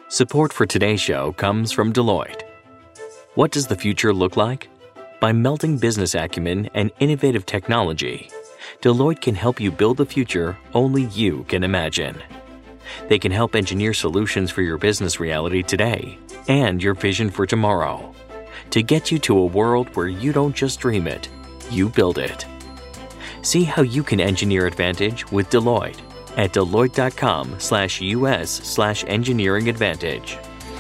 Support for today's show comes from Deloitte. What does the future look like? By melding business acumen and innovative technology, Deloitte can help you build the future only you can imagine. They can help engineer solutions for your business reality today and your vision for tomorrow to get you to a world where you don't just dream it, you build it. See how you can engineer advantage with Deloitte at Deloitte.com/US/engineering advantage.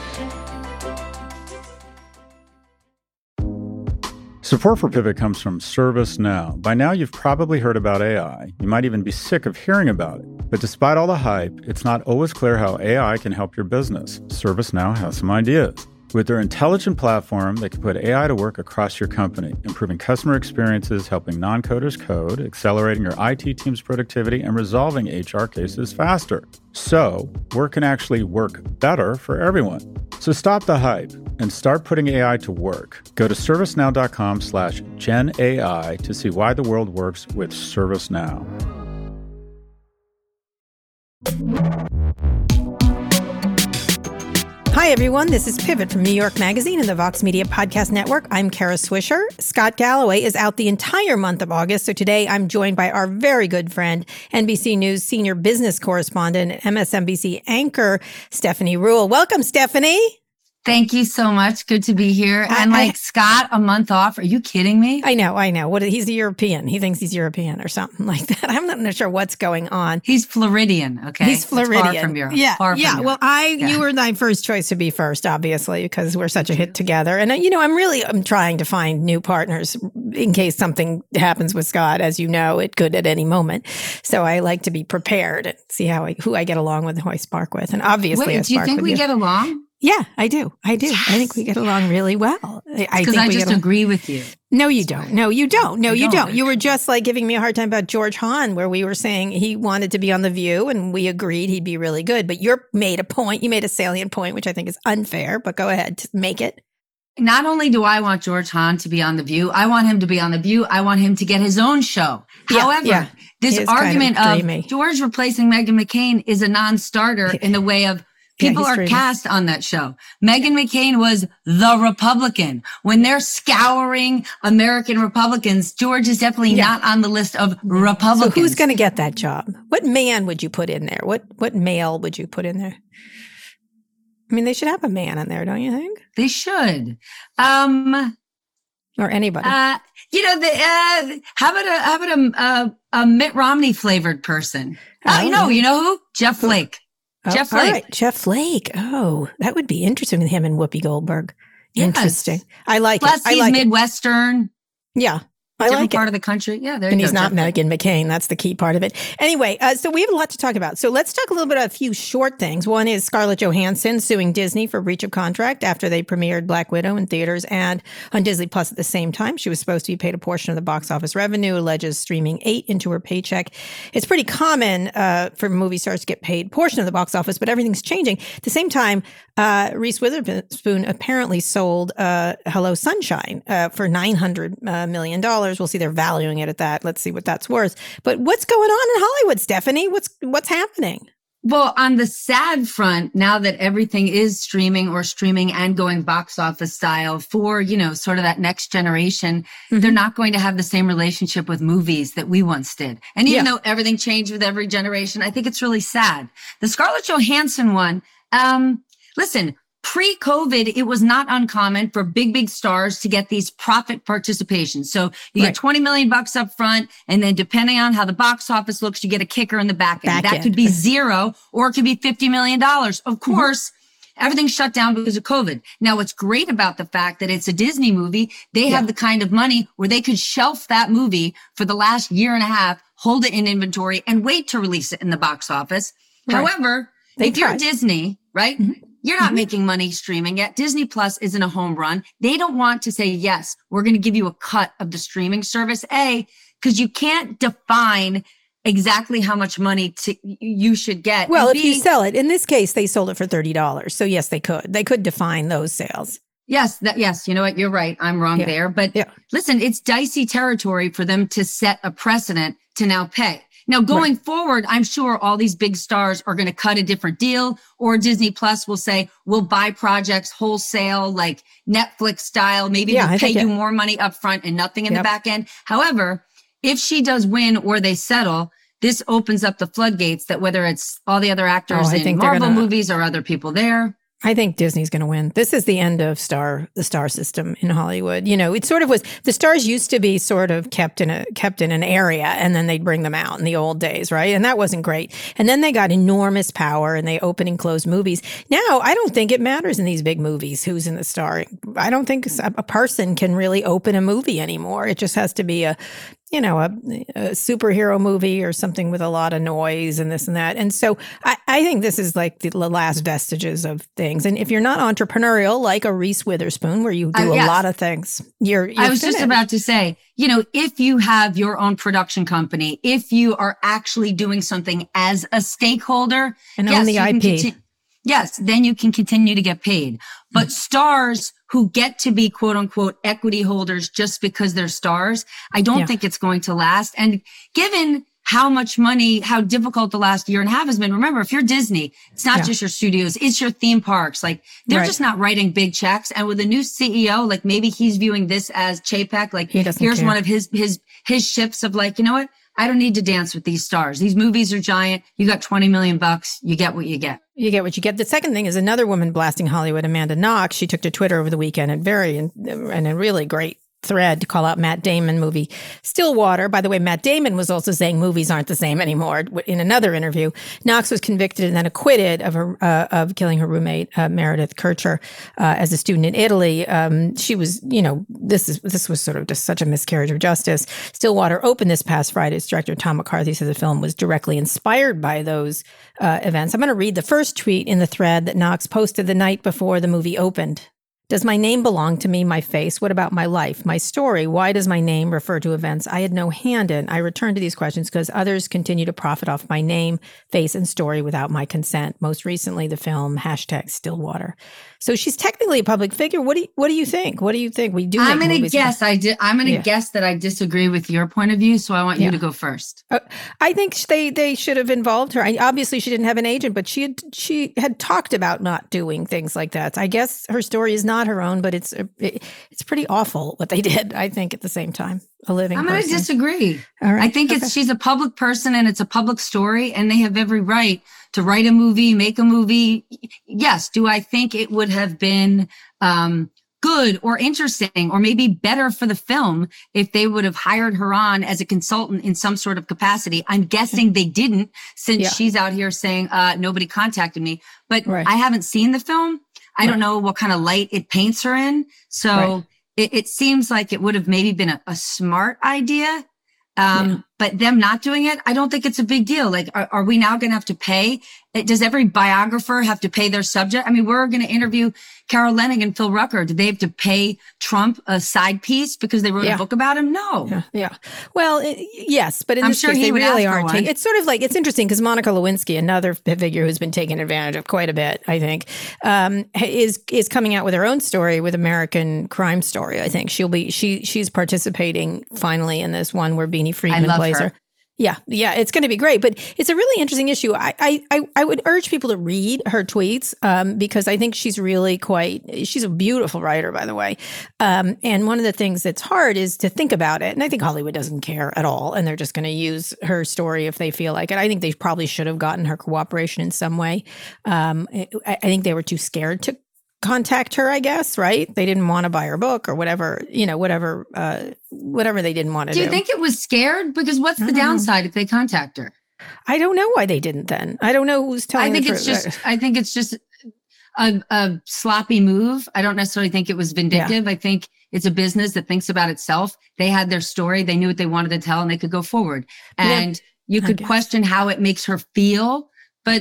Support for Pivot comes from ServiceNow. By now, you've probably heard about AI. You might even be sick of hearing about it. But despite all the hype, it's not always clear how AI can help your business. ServiceNow has some ideas. With their intelligent platform, they can put AI to work across your company, improving customer experiences, helping non-coders code, accelerating your IT team's productivity, and resolving HR cases faster. So, work can actually work better for everyone. So stop the hype and start putting AI to work. Go to servicenow.com/GenAI to see why the world works with ServiceNow. Hi, everyone. This is Pivot from New York Magazine and the Vox Media Podcast Network. I'm Kara Swisher. Scott Galloway is out the entire month of August, so today I'm joined by our very good friend, NBC News senior business correspondent and MSNBC anchor, Stephanie Ruhle. Welcome, Stephanie. Thank you so much. Good to be here. And Scott, a month off. Are you kidding me? I know. He's European. He thinks he's European or something like that. I'm not sure what's going on. He's Floridian. Okay. He's Floridian. Far from Europe. Yeah. Far from Europe. Well, you were my first choice to be first, obviously, because we're such a hit together. And, I'm trying to find new partners in case something happens with Scott. As you know, it could at any moment. So I like to be prepared and see who I get along with and who I spark with. And obviously, Wait, do you think we get along? Yeah, I do. Yes. I think we get along really well. Because I just agree with you. No, you don't. No, you don't. No, you don't. You were just like giving me a hard time about George Hahn, where we were saying he wanted to be on The View and we agreed he'd be really good. But you made a salient point, which I think is unfair, but go ahead, make it. Not only do I want George Hahn to be on The View, I want him to be on The View. I want him to get his own show. However, this argument of George replacing Meghan McCain is a non-starter in the way of people are cast on that show. Meghan McCain was the Republican. When they're scouring American Republicans, George is definitely not on the list of Republicans. So who's going to get that job? What man would you put in there? What male would you put in there? I mean, they should have a man in there, don't you think? They should. Or anybody. How about a Mitt Romney flavored person? You know who? Jeff Flake. Jeff Flake. All right, Jeff Flake. Oh, that would be interesting with him and Whoopi Goldberg. Yes. Interesting. I like Plus, it. Plus, he's Midwestern. Yeah. Different part of the country. Yeah, there you go. And he's not Meghan McCain. That's the key part of it. Anyway, so we have a lot to talk about. So let's talk a little bit about a few short things. One is Scarlett Johansson suing Disney for breach of contract after they premiered Black Widow in theaters and on Disney Plus at the same time. She was supposed to be paid a portion of the box office revenue, alleges streaming ate into her paycheck. It's pretty common for movie stars to get paid a portion of the box office, but everything's changing. At the same time, Reese Witherspoon apparently sold Hello Sunshine for $900 million. We'll see they're valuing it at that. Let's see what that's worth. But what's going on in Hollywood, Stephanie? What's happening? Well, on the sad front, now that everything is streaming and going box office style for, sort of that next generation, they're not going to have the same relationship with movies that we once did. And even though everything changed with every generation, I think it's really sad. The Scarlett Johansson one, listen, pre-COVID, it was not uncommon for big stars to get these profit participations. So you get $20 million up front, and then depending on how the box office looks, you get a kicker in the back end. That could be zero, or it could be $50 million. Of course, everything shut down because of COVID. Now, what's great about the fact that it's a Disney movie, they have the kind of money where they could shelf that movie for the last year and a half, hold it in inventory, and wait to release it in the box office. However, if you're Disney, right? You're not making money streaming yet. Disney Plus isn't a home run. They don't want to say, yes, we're going to give you a cut of the streaming service. Because you can't define exactly how much money you should get. Well, if you sell it, in this case, they sold it for $30. So yes, they could. They could define those sales. Yes. You know what? You're right. I'm wrong there. But listen, it's dicey territory for them to set a precedent to now pay. Now, going forward, I'm sure all these big stars are going to cut a different deal, or Disney Plus will say, we'll buy projects wholesale, like Netflix style. Maybe we'll pay you more money up front and nothing in the back end. However, if she does win or they settle, this opens up the floodgates that whether it's all the other actors in Marvel movies or other people there. I think Disney's going to win. This is the end of the star system in Hollywood. You know, it sort of was, the stars used to be sort of kept in an area, and then they'd bring them out in the old days, right? And that wasn't great. And then they got enormous power and they open and close movies. Now, I don't think it matters in these big movies who's in the star. I don't think a person can really open a movie anymore. It just has to be a superhero movie or something with a lot of noise and this and that. And so I think this is like the last vestiges of things. And if you're not entrepreneurial, like a Reese Witherspoon, where you do a lot of things, you're I was just about to say, you know, if you have your own production company, if you are actually doing something as a stakeholder and own the IP. Yes, then you can continue to get paid. But stars who get to be quote unquote equity holders just because they're stars, I don't think it's going to last. And given how much money, how difficult the last year and a half has been, remember, if you're Disney, it's not just your studios, it's your theme parks. Like they're just not writing big checks. And with a new CEO, like maybe he's viewing this as Chapek, like here's one of his ships of like, you know what? I don't need to dance with these stars. These movies are giant. You got $20 million. You get what you get. You get what you get. The second thing is another woman blasting Hollywood, Amanda Knox. She took to Twitter over the weekend and a really great thread to call out Matt Damon movie Stillwater. By the way, Matt Damon was also saying movies aren't the same anymore in another interview. Knox was convicted and then acquitted of killing her roommate, Meredith Kercher, as a student in Italy. She was, you know, this was sort of just such a miscarriage of justice. Stillwater opened this past Friday. Its director, Tom McCarthy, said the film was directly inspired by those events. I'm going to read the first tweet in the thread that Knox posted the night before the movie opened. Does my name belong to me, my face? What about my life, my story? Why does my name refer to events I had no hand in? I return to these questions because others continue to profit off my name, face, and story without my consent. Most recently, the film #Stillwater. So she's technically a public figure. What do you think? What do you think? We do. I'm going to guess. I'm going to guess that I disagree with your point of view. So I want you to go first. I think they should have involved her. Obviously, she didn't have an agent, but she had talked about not doing things like that. I guess her story is not her own, but it's pretty awful what they did. I think at the same time, I'm going to disagree. All right. I think she's a public person and it's a public story, and they have every right to write a movie, make a movie. Yes. Do I think it would have been good or interesting or maybe better for the film if they would have hired her on as a consultant in some sort of capacity? I'm guessing they didn't, since she's out here saying nobody contacted me. But I haven't seen the film. I don't know what kind of light it paints her in. So it seems like it would have maybe been a smart idea. But them not doing it, I don't think it's a big deal. Like, are we now going to have to pay? Does every biographer have to pay their subject? I mean, we're going to interview Carol Leonnig and Phil Rucker. Did they have to pay Trump a side piece because they wrote a book about him? No. Yeah. Well, yes, but I'm sure he would really aren't. It's sort of like, it's interesting because Monica Lewinsky, another figure who's been taken advantage of quite a bit, I think, is coming out with her own story with American Crime Story. I think she's participating finally in this one where Beanie Friedman plays her. Yeah, it's going to be great, but it's a really interesting issue. I would urge people to read her tweets because I think she's a beautiful writer, by the way. And one of the things that's hard is to think about it. And I think Hollywood doesn't care at all, and they're just going to use her story if they feel like it. I think they probably should have gotten her cooperation in some way. I think they were too scared to contact her, I guess, right? They didn't want to buy her book or whatever they didn't want to do. Do you think it was scared? Because what's the downside if they contact her? I don't know why they didn't then. I don't know who's telling the truth. I think it's just a sloppy move. I don't necessarily think it was vindictive. Yeah. I think it's a business that thinks about itself. They had their story. They knew what they wanted to tell, and they could go forward. And you could question how it makes her feel, but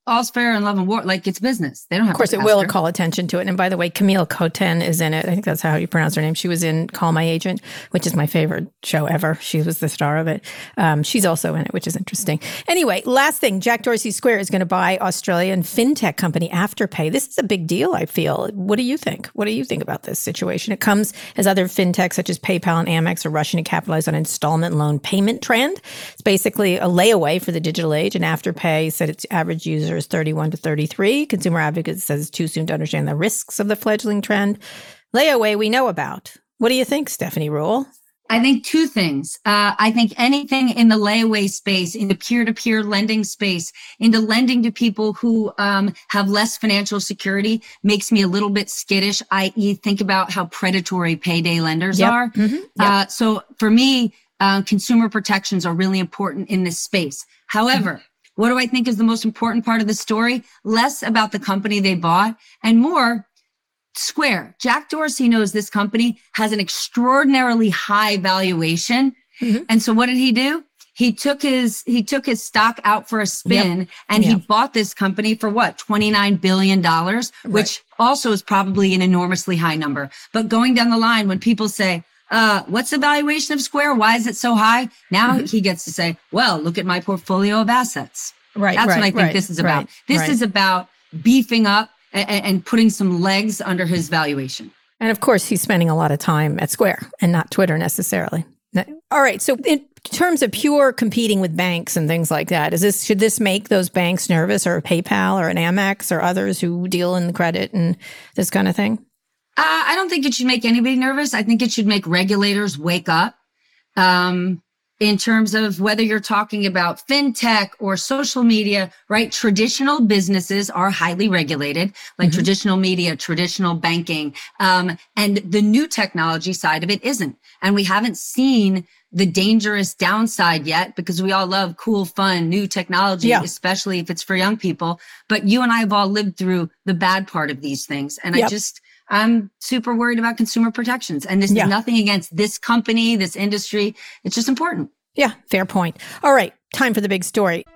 all's fair in love and war. Like, it's business. They don't have to. Of course, it will call attention to it. And by the way, Camille Cotin is in it. I think that's how you pronounce her name. She was in Call My Agent, which is my favorite show ever. She was the star of it. She's also in it, which is interesting. Anyway, last thing, Jack Dorsey Square is going to buy Australian fintech company Afterpay. This is a big deal, I feel. What do you think? What do you think about this situation? It comes as other fintechs such as PayPal and Amex are rushing to capitalize on installment loan payment trend. It's basically a layaway for the digital age, and Afterpay said its average user is 31 to 33. Consumer Advocates says it's too soon to understand the risks of the fledgling trend. Layaway we know about. What do you think, Stephanie Ruhle? I think two things. I think anything in the layaway space, in the peer-to-peer lending space, into lending to people who have less financial security makes me a little bit skittish, i.e. think about how predatory payday lenders are. Mm-hmm. Yep. So for me, consumer protections are really important in this space. However, what do I think is the most important part of the story? Less about the company they bought and more Square. Jack Dorsey knows this company has an extraordinarily high valuation. Mm-hmm. And so what did he do? He took his stock out for a spin and he bought this company for what? $29 billion, which also is probably an enormously high number. But going down the line, when people say, what's the valuation of Square? Why is it so high? Now he gets to say, well, look at my portfolio of assets. Right. That's what I think this is about. This is about beefing up and putting some legs under his valuation. And of course, he's spending a lot of time at Square and not Twitter necessarily. All right. So in terms of pure competing with banks and things like that, should this make those banks nervous, or PayPal or an Amex or others who deal in the credit and this kind of thing? I don't think it should make anybody nervous. I think it should make regulators wake up. In terms of whether you're talking about fintech or social media, right? Traditional businesses are highly regulated, like traditional media, traditional banking. And the new technology side of it isn't. And we haven't seen the dangerous downside yet, because we all love cool, fun, new technology, especially if it's for young people. But you and I have all lived through the bad part of these things. And I'm super worried about consumer protections. And this is nothing against this company, this industry. It's just important. Yeah, fair point. All right, time for the big story.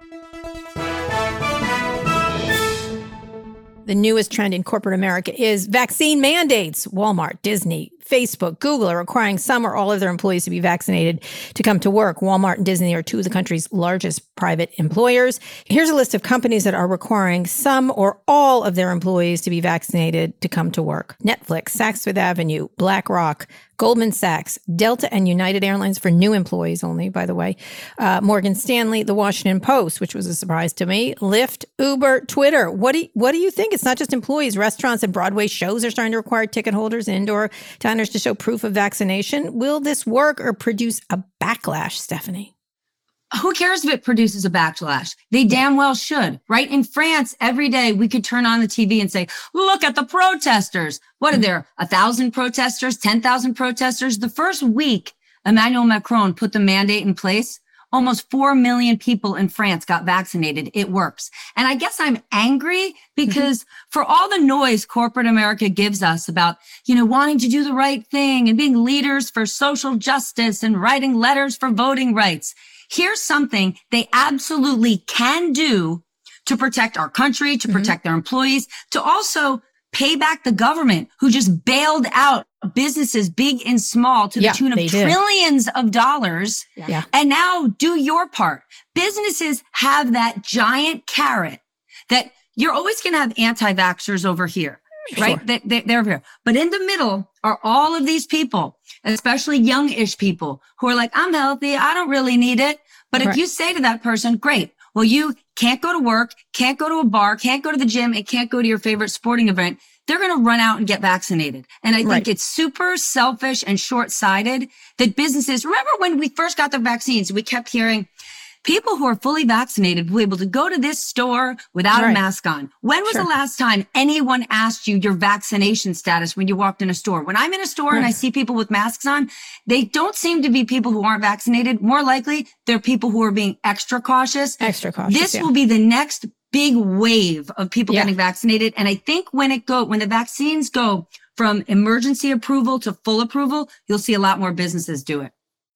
The newest trend in corporate America is vaccine mandates. Walmart, Disney, Facebook, Google are requiring some or all of their employees to be vaccinated to come to work. Walmart and Disney are two of the country's largest private employers. Here's a list of companies that are requiring some or all of their employees to be vaccinated to come to work. Netflix, Saks Fifth Avenue, BlackRock, Goldman Sachs, Delta and United Airlines for new employees only, by the way, Morgan Stanley, The Washington Post, which was a surprise to me, Lyft, Uber, Twitter. What do you think? It's not just employees. Restaurants and Broadway shows are starting to require ticket holders and indoor diners to show proof of vaccination. Will this work or produce a backlash, Stephanie? Who cares if it produces a backlash? They damn well should, right? In France, every day we could turn on the TV and say, look at the protesters. What are there? 1,000 protesters, 10,000 protesters? The first week Emmanuel Macron put the mandate in place, almost 4 million people in France got vaccinated. It works. And I guess I'm angry because for all the noise corporate America gives us about, wanting to do the right thing and being leaders for social justice and writing letters for voting rights, here's something they absolutely can do to protect our country, to protect their employees, to also pay back the government who just bailed out businesses, big and small, to the tune of trillions of dollars. Yeah. And now do your part. Businesses have that giant carrot that you're always going to have anti-vaxxers over here, right? Sure. They're here. But in the middle are all of these people, especially young-ish people who are like, I'm healthy. I don't really need it. But if you say to that person, great, well, you can't go to work, can't go to a bar, can't go to the gym, and can't go to your favorite sporting event, they're going to run out and get vaccinated. And I think it's super selfish and short-sighted that businesses, remember when we first got the vaccines, we kept hearing people who are fully vaccinated will be able to go to this store without a mask on. When was the last time anyone asked you your vaccination status when you walked in a store? When I'm in a store and I see people with masks on, they don't seem to be people who aren't vaccinated. More likely, they're people who are being extra cautious. This will be the next big wave of people getting vaccinated. And I think when the vaccines go from emergency approval to full approval, you'll see a lot more businesses do it.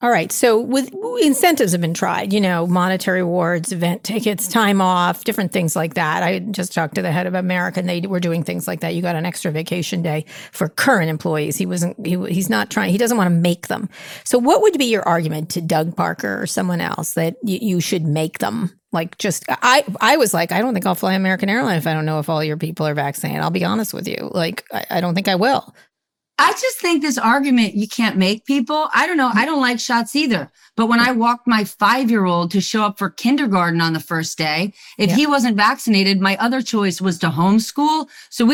All right. So with incentives have been tried, monetary rewards, event tickets, time off, different things like that. I just talked to the head of America and they were doing things like that. You got an extra vacation day for current employees. He doesn't want to make them. So what would be your argument to Doug Parker or someone else that you should make them? I was like, I don't think I'll fly American Airlines if I don't know if all your people are vaccinated. I'll be honest with you. Like, I don't think I will. I just think this argument, you can't make people. I don't know. I don't like shots either. But when I walked my 5-year-old to show up for kindergarten on the first day, if he wasn't vaccinated, my other choice was to homeschool. So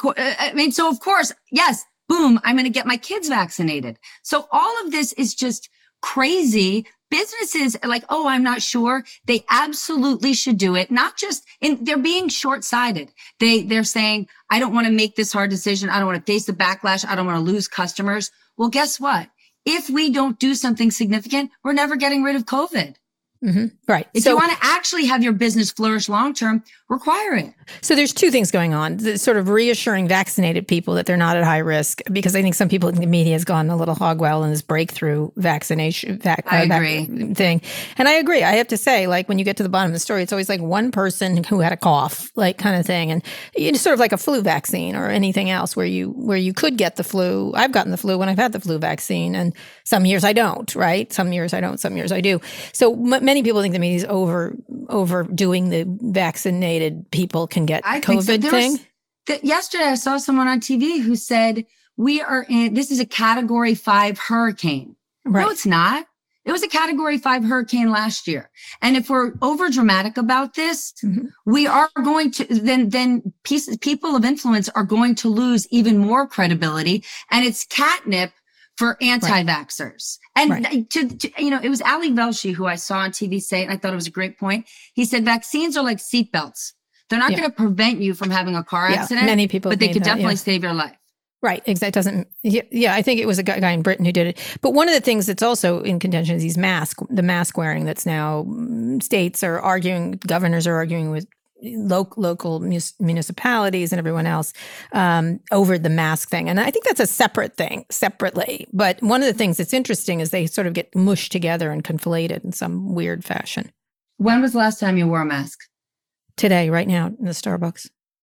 of course, yes, boom, I'm going to get my kids vaccinated. So all of this is just crazy. Businesses are like, oh, I'm not sure. They absolutely should do it. Not just they're being short-sighted. They're saying, I don't want to make this hard decision. I don't want to face the backlash. I don't want to lose customers. Well, guess what? If we don't do something significant, we're never getting rid of COVID. Mm-hmm. Right. If you want to actually have your business flourish long-term, require it. So there's two things going on. The sort of reassuring vaccinated people that they're not at high risk, because I think some people in the media has gone a little hog wild in this breakthrough vaccination thing. And I agree. I have to say, like, when you get to the bottom of the story, it's always like one person who had a cough, like kind of thing. And it's sort of like a flu vaccine or anything else where you could get the flu. I've gotten the flu when I've had the flu vaccine, and some years I don't, right? Some years I don't, some years I do. So many people think the media is overdoing the vaccinated people can get COVID thing. Yesterday, I saw someone on TV who said, this is a Category 5 hurricane. Right. No, it's not. It was a Category 5 hurricane last year. And if we're over dramatic about this, we are going to, then people of influence are going to lose even more credibility. And it's catnip for anti-vaxxers. And it was Ali Velshi who I saw on TV say, and I thought it was a great point. He said, vaccines are like seatbelts. They're not going to prevent you from having a car accident, many people but they could definitely save your life. Right. Exactly. I think it was a guy in Britain who did it. But one of the things that's also in contention is the mask wearing that's now states are arguing, governors are arguing with local municipalities and everyone else over the mask thing. And I think that's a separate thing, separately. But one of the things that's interesting is they sort of get mushed together and conflated in some weird fashion. When was the last time you wore a mask? Today, right now, in the Starbucks.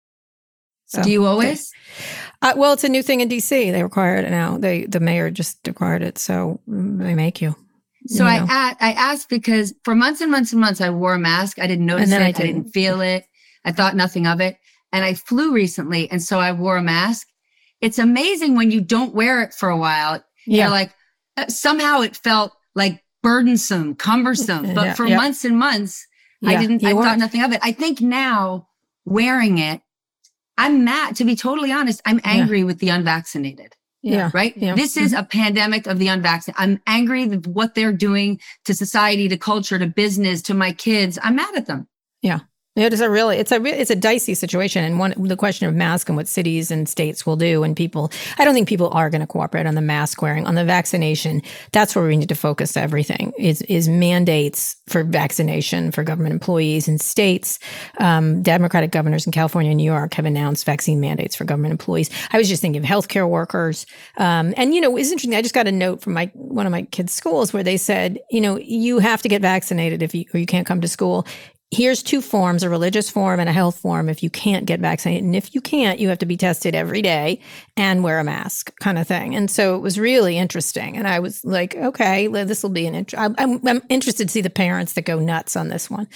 So, do you always? Well, it's a new thing in D.C. They require it now. The mayor just required it, so they make you. So I asked because for months and months and months, I wore a mask. I didn't notice it. I didn't feel it. I thought nothing of it. And I flew recently, and so I wore a mask. It's amazing when you don't wear it for a while. You're like, somehow it felt like burdensome, cumbersome. But for months and months, I thought nothing of it. I think now wearing it, I'm mad. To be totally honest, I'm angry with the unvaccinated. Yeah. Right. Yeah. This is a pandemic of the unvaccinated. I'm angry with what they're doing to society, to culture, to business, to my kids. I'm mad at them. Yeah. It's a dicey situation. And the question of mask and what cities and states will do, and I don't think people are going to cooperate on the mask wearing. On the vaccination, that's where we need to focus everything is mandates for vaccination for government employees in states. Democratic governors in California and New York have announced vaccine mandates for government employees. I was just thinking of healthcare workers. And it's interesting. I just got a note from one of my kids' schools where they said, you have to get vaccinated or you can't come to school. Here's two forms, a religious form and a health form if you can't get vaccinated. And if you can't, you have to be tested every day and wear a mask kind of thing. And so it was really interesting. And I was like, okay, this will be I'm interested to see the parents that go nuts on this one.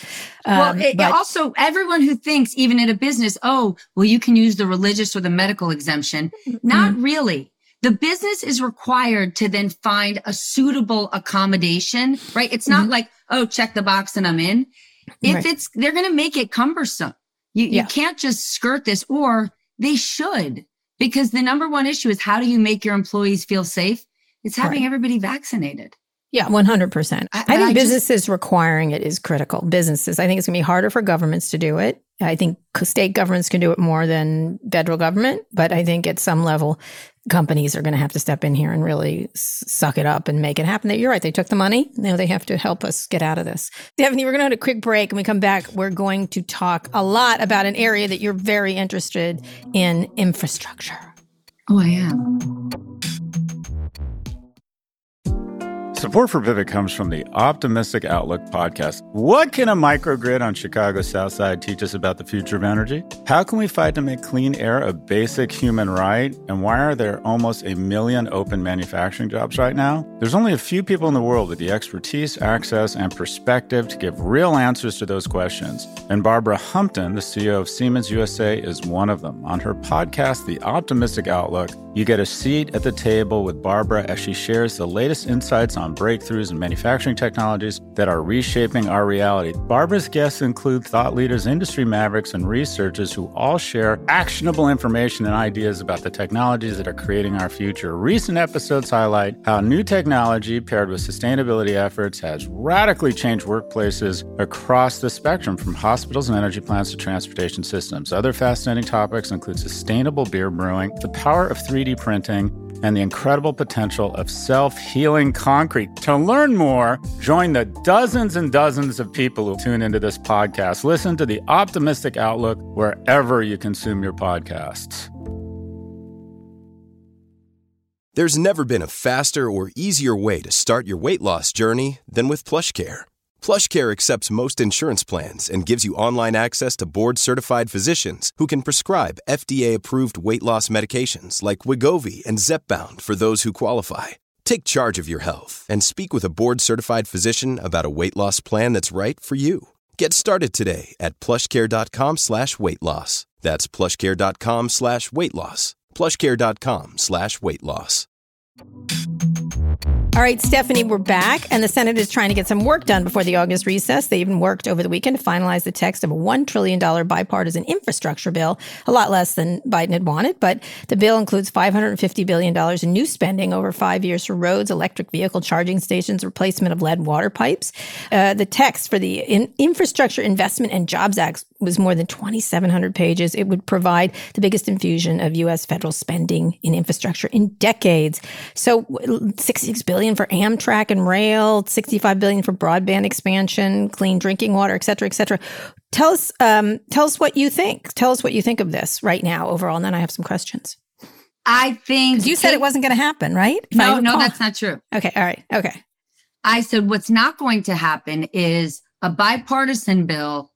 Also, everyone who thinks, even in a business, you can use the religious or the medical exemption. Not really. The business is required to then find a suitable accommodation, right? It's not like, check the box and I'm in. They're going to make it cumbersome. You can't just skirt this, or they should, because the number one issue is how do you make your employees feel safe? It's having everybody vaccinated. Yeah, 100%. I think businesses requiring it is critical. Businesses. I think it's going to be harder for governments to do it. I think state governments can do it more than federal government. But I think at some level, companies are going to have to step in here and really suck it up and make it happen. You're right. They took the money. Now they have to help us get out of this. Stephanie, we're going to have a quick break. When we come back, we're going to talk a lot about an area that you're very interested in, infrastructure. Oh, I am. Support for Pivot comes from the Optimistic Outlook podcast. What can a microgrid on Chicago's South Side teach us about the future of energy? How can we fight to make clean air a basic human right? And why are there almost 1 million open manufacturing jobs right now? There's only a few people in the world with the expertise, access, and perspective to give real answers to those questions. And Barbara Humpton, the CEO of Siemens USA, is one of them. On her podcast, The Optimistic Outlook, you get a seat at the table with Barbara as she shares the latest insights on breakthroughs in manufacturing technologies that are reshaping our reality. Barbara's guests include thought leaders, industry mavericks, and researchers who all share actionable information and ideas about the technologies that are creating our future. Recent episodes highlight how new technology paired with sustainability efforts has radically changed workplaces across the spectrum, from hospitals and energy plants to transportation systems. Other fascinating topics include sustainable beer brewing, the power of 3D printing, and the incredible potential of self-healing concrete. To learn more, join the dozens and dozens of people who tune into this podcast. Listen to The Optimistic Outlook wherever you consume your podcasts. There's never been a faster or easier way to start your weight loss journey than with PlushCare. PlushCare accepts most insurance plans and gives you online access to board-certified physicians who can prescribe FDA-approved weight loss medications like Wegovy and Zepbound for those who qualify. Take charge of your health and speak with a board-certified physician about a weight loss plan that's right for you. Get started today at plushcare.com/weight loss. That's plushcare.com/weight loss. plushcare.com/weight loss. All right, Stephanie, we're back, and the Senate is trying to get some work done before the August recess. They even worked over the weekend to finalize the text of a $1 trillion bipartisan infrastructure bill, a lot less than Biden had wanted, but the bill includes $550 billion in new spending over 5 years for roads, electric vehicle charging stations, replacement of lead water pipes. The text for the Infrastructure Investment and Jobs Act was more than 2,700 pages. It would provide the biggest infusion of U.S. federal spending in infrastructure in decades. So $66 billion for Amtrak and rail, $65 billion for broadband expansion, clean drinking water, et cetera, et cetera. Tell us what you think. Tell us what you think of this right now overall, and then I have some questions. I think you said it wasn't going to happen, right? No, that's not true. Okay, all right, okay. I said what's not going to happen is a bipartisan bill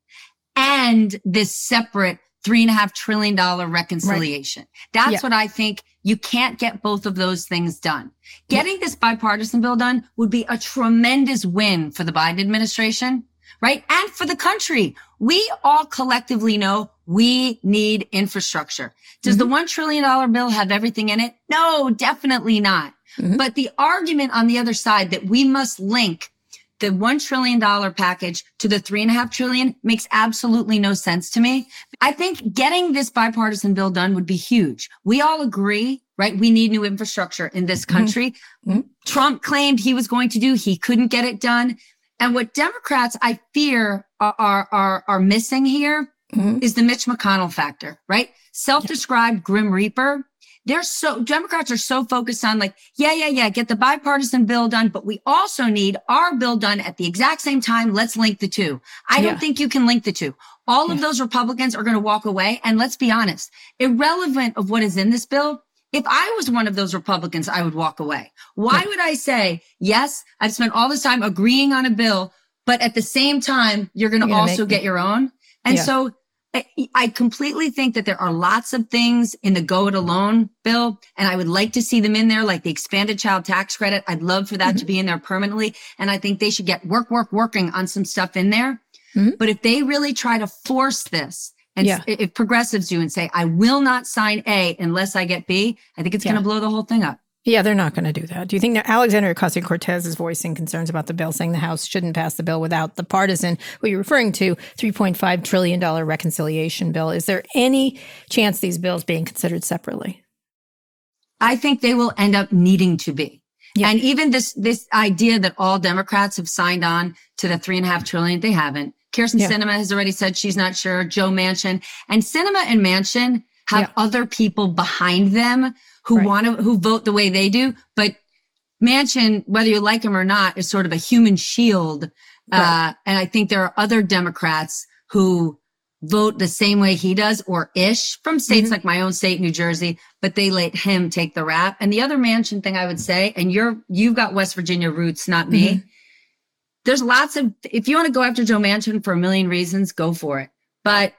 and this separate $3.5 trillion reconciliation. Right. That's what I think. You can't get both of those things done. Getting this bipartisan bill done would be a tremendous win for the Biden administration, right? And for the country. We all collectively know we need infrastructure. Does the $1 trillion bill have everything in it? No, definitely not. But the argument on the other side that we must link the $1 trillion package to the $3.5 trillion makes absolutely no sense to me. I think getting this bipartisan bill done would be huge. We all agree, right? We need new infrastructure in this country. Trump claimed he was going to do, he couldn't get it done. And what Democrats, I fear, are missing here is the Mitch McConnell factor, right? Self-described Grim Reaper. Democrats are so focused on like, get the bipartisan bill done, but we also need our bill done at the exact same time. Let's link the two. I don't think you can link the two. All of those Republicans are going to walk away. And let's be honest, irrelevant of what is in this bill, if I was one of those Republicans, I would walk away. Why would I say, yes, I've spent all this time agreeing on a bill, but at the same time, you're going to also get your own? And so I completely think that there are lots of things in the go it alone bill, and I would like to see them in there, like the expanded child tax credit. I'd love for that to be in there permanently. And I think they should get working on some stuff in there. But if they really try to force this, and if progressives do and say, I will not sign A unless I get B, I think it's going to blow the whole thing up. Yeah, they're not going to do that. Do you think that Alexandria Ocasio-Cortez is voicing concerns about the bill, saying the House shouldn't pass the bill without the partisan, what you're referring to, $3.5 trillion reconciliation bill? Is there any chance these bills being considered separately? I think they will end up needing to be. And even this idea that all Democrats have signed on to the $3.5 trillion, they haven't. Kirsten Sinema has already said she's not sure. Joe Manchin. And Sinema and Manchin have other people behind them who who vote the way they do. But Manchin, whether you like him or not, is sort of a human shield. And I think there are other Democrats who vote the same way he does or ish from states like my own state, New Jersey, but they let him take the rap. And the other Manchin thing I would say, and you've got West Virginia roots, not me. There's lots of, if you want to go after Joe Manchin for a million reasons, go for it. But,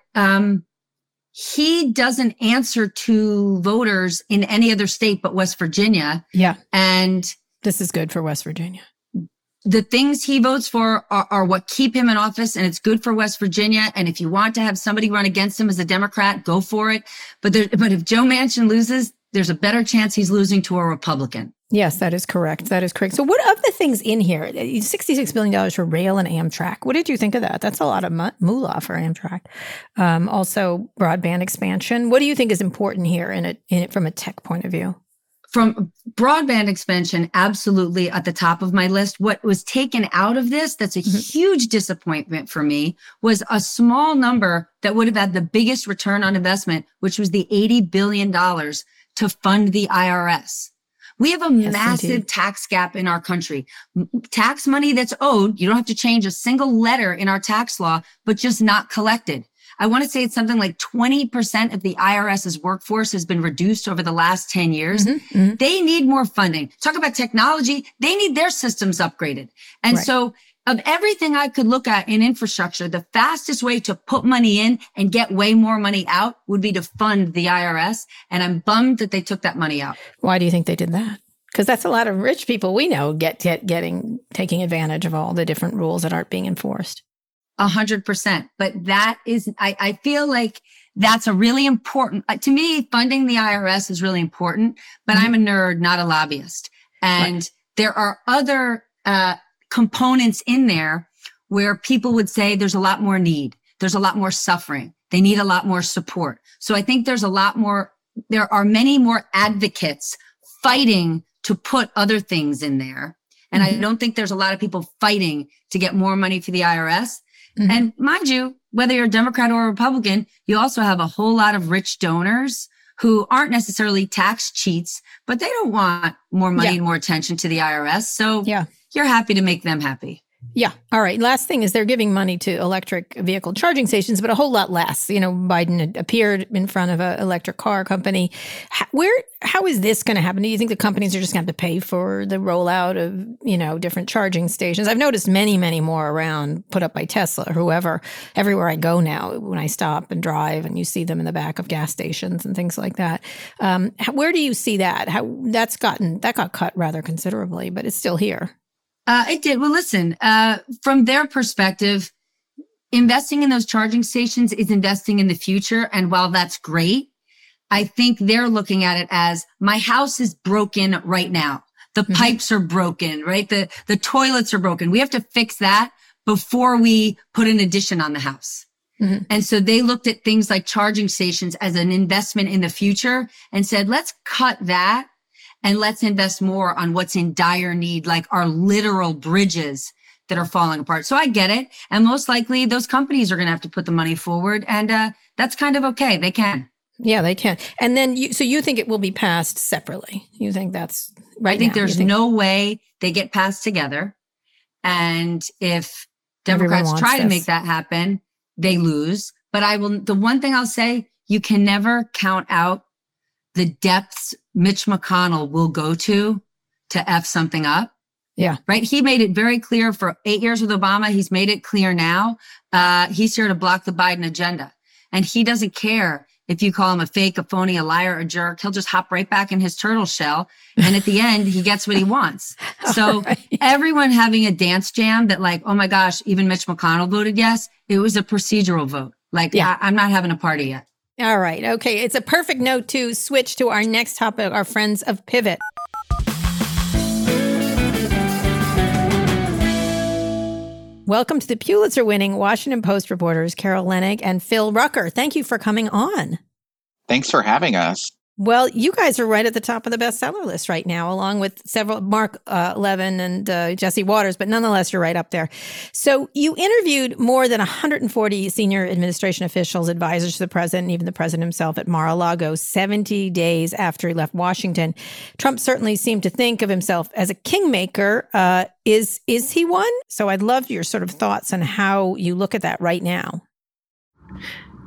he doesn't answer to voters in any other state but West Virginia. Yeah. And this is good for West Virginia. The things he votes for are what keep him in office, and it's good for West Virginia. And if you want to have somebody run against him as a Democrat, go for it. But if Joe Manchin loses, there's a better chance he's losing to a Republican. Yes, that is correct. That is correct. So what of the things in here, $66 billion for rail and Amtrak, what did you think of that? That's a lot of moolah for Amtrak. Also, broadband expansion. What do you think is important here in it from a tech point of view? From broadband expansion, absolutely at the top of my list. What was taken out of this, that's a huge disappointment for me, was a small number that would have had the biggest return on investment, which was the $80 billion to fund the IRS. We have a massive tax gap in our country. Tax money that's owed, you don't have to change a single letter in our tax law, but just not collected. I want to say it's something like 20% of the IRS's workforce has been reduced over the last 10 years. They need more funding. Talk about technology. They need their systems upgraded. And so of everything I could look at in infrastructure, the fastest way to put money in and get way more money out would be to fund the IRS. And I'm bummed that they took that money out. Why do you think they did that? Because that's a lot of rich people we know taking advantage of all the different rules that aren't being enforced. 100%. But that is, I feel like that's a really important, to me, funding the IRS is really important, but I'm a nerd, not a lobbyist. And there are other, components in there where people would say there's a lot more need. There's a lot more suffering. They need a lot more support. So I think there are many more advocates fighting to put other things in there. And I don't think there's a lot of people fighting to get more money for the IRS. And mind you, whether you're a Democrat or a Republican, you also have a whole lot of rich donors who aren't necessarily tax cheats, but they don't want more money and more attention to the IRS. So you're happy to make them happy. Yeah. All right. Last thing is they're giving money to electric vehicle charging stations, but a whole lot less. You know, Biden had appeared in front of an electric car company. How is this going to happen? Do you think the companies are just going to have to pay for the rollout of, different charging stations? I've noticed many, many more around put up by Tesla or whoever, everywhere I go now when I stop and drive, and you see them in the back of gas stations and things like that. Where do you see that? That got cut rather considerably, but it's still here. It did. Well, listen, from their perspective, investing in those charging stations is investing in the future. And while that's great, I think they're looking at it as my house is broken right now. The pipes are broken, right? The toilets are broken. We have to fix that before we put an addition on the house. And so they looked at things like charging stations as an investment in the future and said, let's cut that. And let's invest more on what's in dire need, like our literal bridges that are falling apart. So I get it. And most likely those companies are going to have to put the money forward. And that's kind of okay. They can. Yeah, they can. And then you think it will be passed separately? You think that's right? I think there's no way they get passed together. And if Democrats try to make that happen, they lose. But the one thing I'll say, you can never count out the depths Mitch McConnell will go to F something up. Yeah. Right. He made it very clear for 8 years with Obama. He's made it clear now. He's here to block the Biden agenda. And he doesn't care if you call him a fake, a phony, a liar, a jerk. He'll just hop right back in his turtle shell. And at the end, he gets what he wants. So everyone having a dance jam that like, oh my gosh, even Mitch McConnell voted yes. It was a procedural vote. Like, I'm not having a party yet. All right. Okay. It's a perfect note to switch to our next topic, our friends of Pivot. Welcome to the Pulitzer-winning Washington Post reporters, Carol Leonnig and Phil Rucker. Thank you for coming on. Thanks for having us. Well, you guys are right at the top of the bestseller list right now, along with several Mark Levin and Jesse Waters, but nonetheless, you're right up there. So you interviewed more than 140 senior administration officials, advisors to the president, and even the president himself at Mar-a-Lago 70 days after he left Washington. Trump certainly seemed to think of himself as a kingmaker. Is he one? So I'd love your sort of thoughts on how you look at that right now.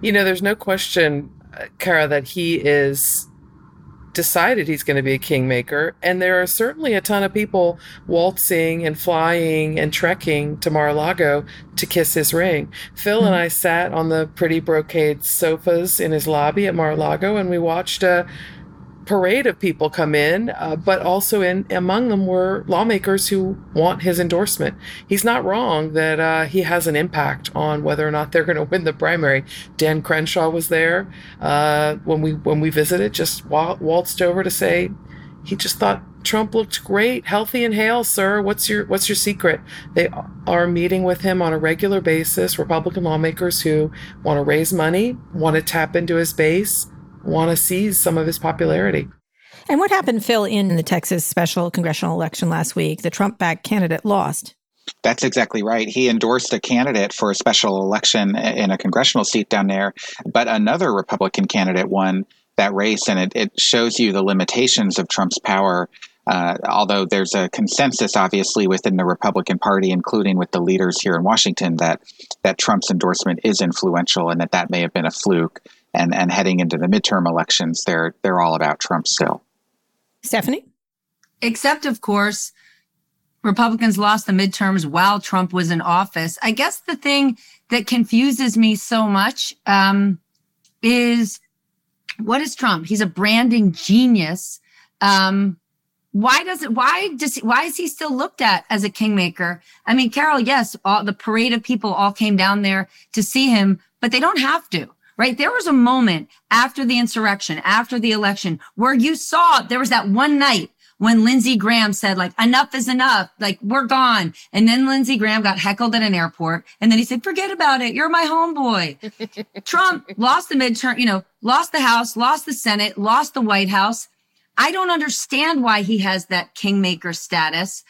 There's no question, Kara, that he is decided he's going to be a kingmaker. And there are certainly a ton of people waltzing and flying and trekking to Mar-a-Lago to kiss his ring. Phil and I sat on the pretty brocade sofas in his lobby at Mar-a-Lago, and we watched a parade of people come in, but also among them were lawmakers who want his endorsement. He's not wrong that he has an impact on whether or not they're going to win the primary. Dan Crenshaw was there when we visited, just waltzed over to say he just thought Trump looked great, healthy and hale, sir. What's your secret? They are meeting with him on a regular basis, Republican lawmakers who want to raise money, want to tap into his base, want to seize some of his popularity. And what happened, Phil, in the Texas special congressional election last week? The Trump-backed candidate lost. That's exactly right. He endorsed a candidate for a special election in a congressional seat down there, but another Republican candidate won that race, and it shows you the limitations of Trump's power. Although there's a consensus, obviously, within the Republican Party, including with the leaders here in Washington, that Trump's endorsement is influential and that may have been a fluke. And heading into the midterm elections, they're all about Trump still. Stephanie? Except, of course, Republicans lost the midterms while Trump was in office. I guess the thing that confuses me so much is, what is Trump? He's a branding genius. Why is he still looked at as a kingmaker? I mean, Carol, yes, the parade of people all came down there to see him, but they don't have to. Right? There was a moment after the insurrection, after the election, where you saw there was that one night when Lindsey Graham said, like, enough is enough, like, we're gone. And then Lindsey Graham got heckled at an airport. And then he said, forget about it. You're my homeboy. Trump lost the midterm, lost the House, lost the Senate, lost the White House. I don't understand why he has that kingmaker status.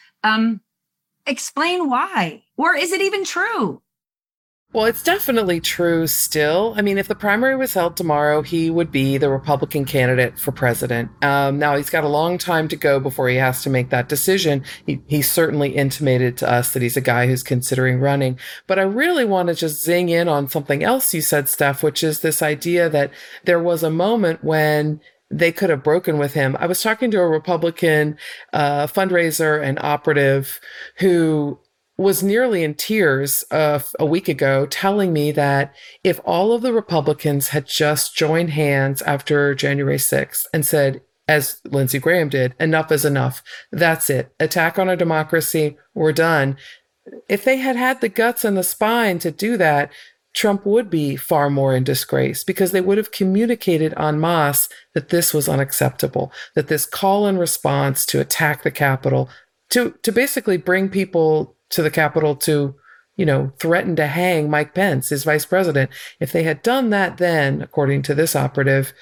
Explain why. Or is it even true? Well, it's definitely true still. I mean, if the primary was held tomorrow, he would be the Republican candidate for president. Now, he's got a long time to go before he has to make that decision. He certainly intimated to us that he's a guy who's considering running. But I really want to just zing in on something else you said, Steph, which is this idea that there was a moment when they could have broken with him. I was talking to a Republican fundraiser and operative who was nearly in tears a week ago, telling me that if all of the Republicans had just joined hands after January 6th and said, as Lindsey Graham did, enough is enough. That's it. Attack on our democracy. We're done. If they had had the guts and the spine to do that, Trump would be far more in disgrace because they would have communicated en masse that this was unacceptable, that this call and response to attack the Capitol, to basically bring people to the Capitol to, threaten to hang Mike Pence, his vice president. If they had done that then, according to this operative,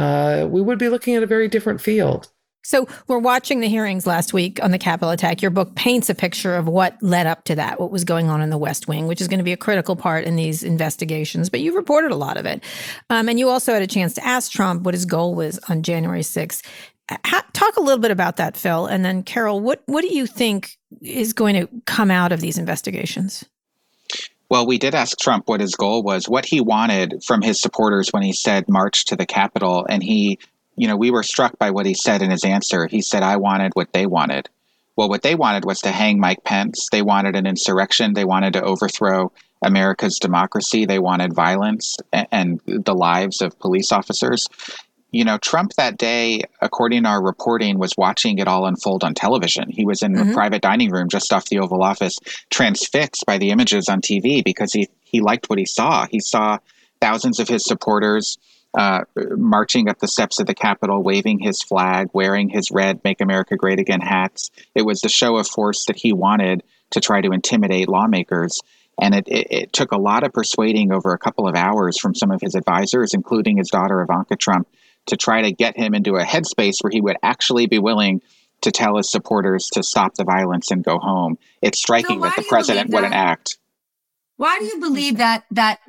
we would be looking at a very different field. So we're watching the hearings last week on the Capitol attack. Your book paints a picture of what led up to that, what was going on in the West Wing, which is going to be a critical part in these investigations. But you reported a lot of it. And you also had a chance to ask Trump what his goal was on January 6th. Talk a little bit about that, Phil. And then, Carol, what do you think is going to come out of these investigations? Well, we did ask Trump what his goal was, what he wanted from his supporters when he said march to the Capitol. And we were struck by what he said in his answer. He said, I wanted what they wanted. Well, what they wanted was to hang Mike Pence. They wanted an insurrection. They wanted to overthrow America's democracy. They wanted violence and the lives of police officers. Trump that day, according to our reporting, was watching it all unfold on television. He was in the private dining room just off the Oval Office, transfixed by the images on TV because he liked what he saw. He saw thousands of his supporters marching up the steps of the Capitol, waving his flag, wearing his red Make America Great Again hats. It was the show of force that he wanted to try to intimidate lawmakers. And it took a lot of persuading over a couple of hours from some of his advisors, including his daughter, Ivanka Trump, to try to get him into a headspace where he would actually be willing to tell his supporters to stop the violence and go home. It's striking that the president wouldn't act. Why do you believe that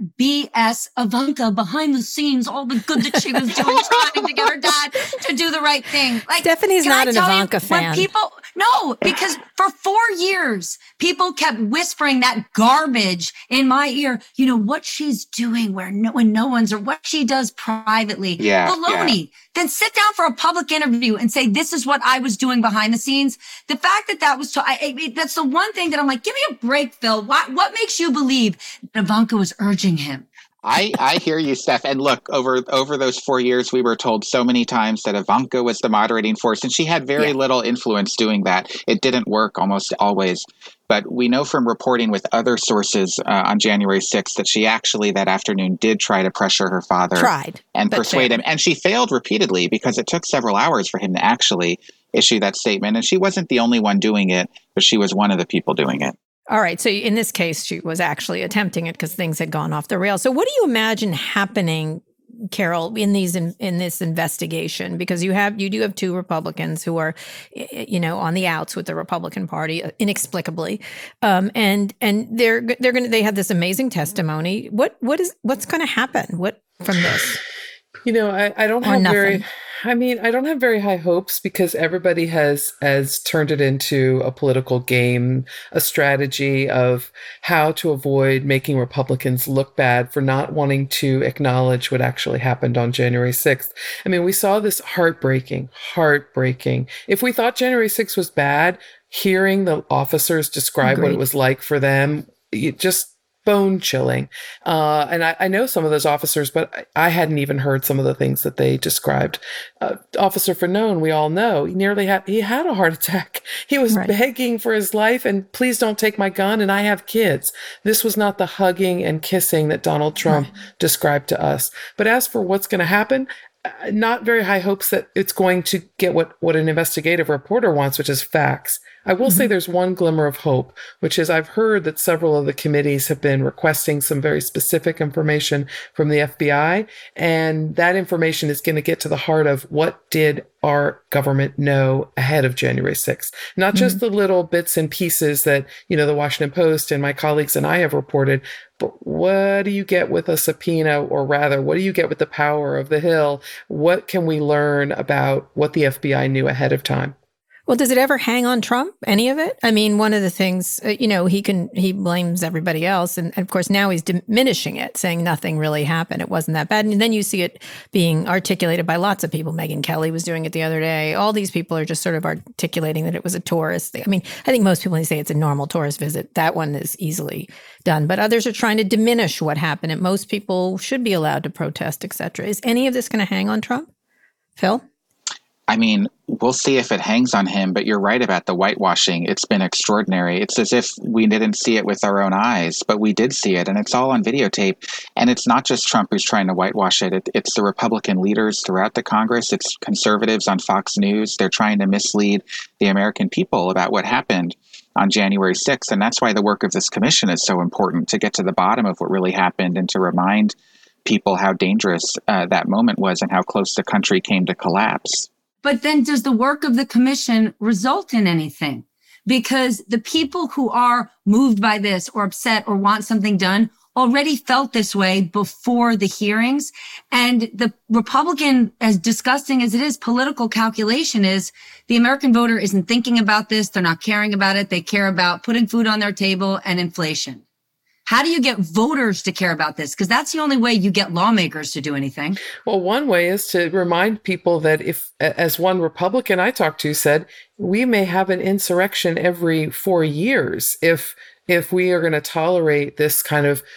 BS Ivanka behind the scenes, all the good that she was doing, trying to get her dad to do the right thing? Stephanie's not an Ivanka fan. No, because for 4 years, people kept whispering that garbage in my ear. You know, what she's doing when no one's, or what she does privately. Yeah. Baloney. Yeah. Then sit down for a public interview and say, this is what I was doing behind the scenes. The fact that was, that's the one thing that I'm like, give me a break, Phil. What makes you believe Ivanka was urging him? I hear you, Steph. And look, over those 4 years, we were told so many times that Ivanka was the moderating force, and she had very little influence doing that. It didn't work almost always. But we know from reporting with other sources on January 6th that she actually that afternoon did try to pressure her father and persuade him. And she failed repeatedly because it took several hours for him to actually issue that statement. And she wasn't the only one doing it, but she was one of the people doing it. All right. So in this case, she was actually attempting it because things had gone off the rails. So what do you imagine happening, Carol, in this investigation? Because you do have two Republicans who are, on the outs with the Republican Party inexplicably, and they have this amazing testimony. What's going to happen? What from this? I don't have very high hopes because everybody has turned it into a political game, a strategy of how to avoid making Republicans look bad for not wanting to acknowledge what actually happened on January 6th. I mean, we saw this heartbreaking. If we thought January 6th was bad, hearing the officers describe what it was like for them, just bone chilling. And I know some of those officers, but I hadn't even heard some of the things that they described. Officer Fanone, we all know, he had a heart attack. He was begging for his life and please don't take my gun. And I have kids. This was not the hugging and kissing that Donald Trump described to us. But as for what's going to happen, not very high hopes that it's going to get what an investigative reporter wants, which is facts. I will say there's one glimmer of hope, which is I've heard that several of the committees have been requesting some very specific information from the FBI, and that information is going to get to the heart of what did our government know ahead of January 6th. Not just the little bits and pieces that, the Washington Post and my colleagues and I have reported, but what do you get with a subpoena, or rather, what do you get with the power of the Hill? What can we learn about what the FBI knew ahead of time? Well, does it ever hang on Trump, any of it? I mean, one of the things, he blames everybody else. And of course, now he's diminishing it, saying nothing really happened. It wasn't that bad. And then you see it being articulated by lots of people. Megyn Kelly was doing it the other day. All these people are just sort of articulating that it was a tourist thing. I mean, I think most people, when they say it's a normal tourist visit, that one is easily done. But others are trying to diminish what happened. And most people should be allowed to protest, et cetera. Is any of this going to hang on Trump? Phil? I mean, we'll see if it hangs on him, but you're right about the whitewashing. It's been extraordinary. It's as if we didn't see it with our own eyes, but we did see it, and it's all on videotape. And it's not just Trump who's trying to whitewash it. It's the Republican leaders throughout the Congress. It's conservatives on Fox News. They're trying to mislead the American people about what happened on January 6th. And that's why the work of this commission is so important, to get to the bottom of what really happened and to remind people how dangerous that moment was and how close the country came to collapse. But then does the work of the commission result in anything? Because the people who are moved by this or upset or want something done already felt this way before the hearings. And the Republican, as disgusting as it is, political calculation is the American voter isn't thinking about this. They're not caring about it. They care about putting food on their table and inflation. How do you get voters to care about this? Because that's the only way you get lawmakers to do anything. Well, one way is to remind people that if, as one Republican I talked to said, we may have an insurrection every 4 years if we are going to tolerate this kind of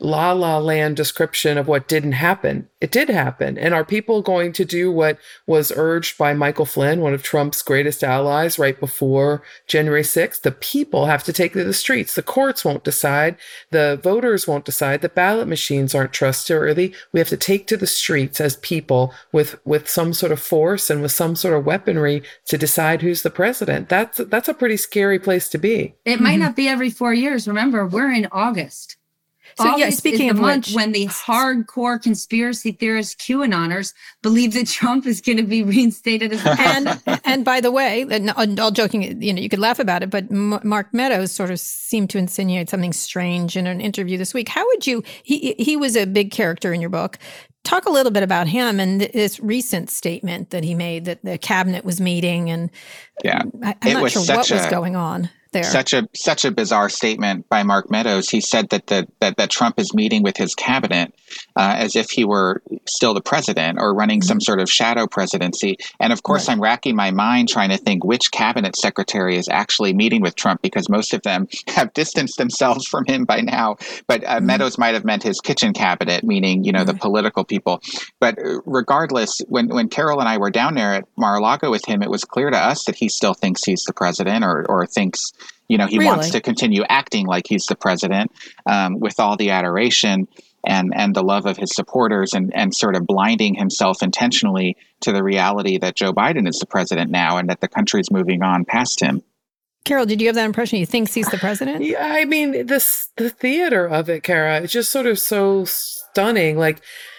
la land description of what didn't happen. It did happen. And are people going to do what was urged by Michael Flynn, one of Trump's greatest allies, right before January 6th? The people have to take to the streets. The courts won't decide. The voters won't decide. The ballot machines aren't trustworthy. We have to take to the streets as people with some sort of force and with some sort of weaponry to decide who's the president. That's a pretty scary place to be. It might not be every 4 years. Remember, we're in August. So August speaking of which, when the hardcore conspiracy theorists QAnoners believe that Trump is going to be reinstated as president. And by the way, all joking, you could laugh about it, but Mark Meadows sort of seemed to insinuate something strange in an interview this week. How would you? He was a big character in your book. talk a little bit about him and this recent statement that he made that the cabinet was meeting, and I'm not sure what was going on there. Such a bizarre statement by Mark Meadows. He said that Trump is meeting with his cabinet as if he were still the president or running some sort of shadow presidency. And of course, I'm racking my mind trying to think which cabinet secretary is actually meeting with Trump, because most of them have distanced themselves from him by now. But Meadows might have meant his kitchen cabinet, meaning, the political people. But regardless, when Carol and I were down there at Mar-a-Lago with him, it was clear to us that he still thinks he's the president or thinks he wants to continue acting like he's the president, with all the adoration and the love of his supporters, and sort of blinding himself intentionally to the reality that Joe Biden is the president now and that the country's moving on past him. Carol, did you have that impression? He thinks he's the president? Yeah, I mean, the theater of it, Kara, it's just sort of so stunning. Like,